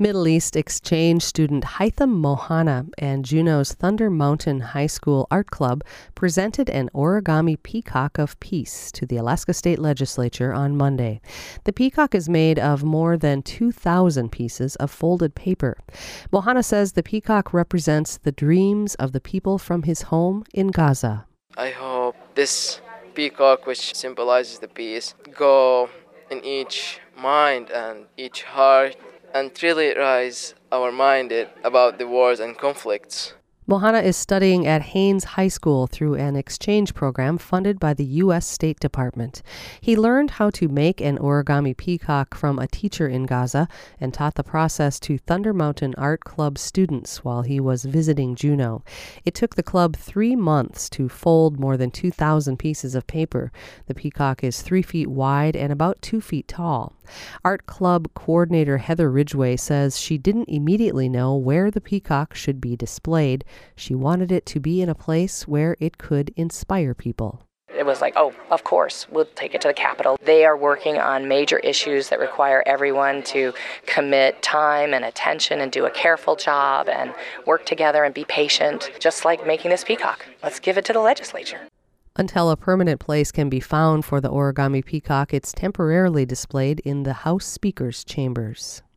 Middle East exchange student Haitham Mohana and Juneau's Thunder Mountain High School Art Club presented an origami peacock of peace to the Alaska State Legislature on Monday. The peacock is made of more than 2,000 pieces of folded paper. Mohana says the peacock represents the dreams of the people from his home in Gaza. I hope this peacock, which symbolizes the peace, go in each mind and each heart and really raise our mind about the wars and conflicts. Mohana is studying at Haines High School through an exchange program funded by the U.S. State Department. He learned how to make an origami peacock from a teacher in Gaza and taught the process to Thunder Mountain Art Club students while he was visiting Juneau. It took the club 3 months to fold more than 2,000 pieces of paper. The peacock is 3 feet wide and about 2 feet tall. Art Club coordinator Heather Ridgway says she didn't immediately know where the peacock should be displayed. She wanted it to be in a place where it could inspire people. It was like, oh, of course, we'll take it to the Capitol. They are working on major issues that require everyone to commit time and attention and do a careful job and work together and be patient, just like making this peacock. Let's give it to the legislature. Until a permanent place can be found for the origami peacock, it's temporarily displayed in the House Speaker's chambers.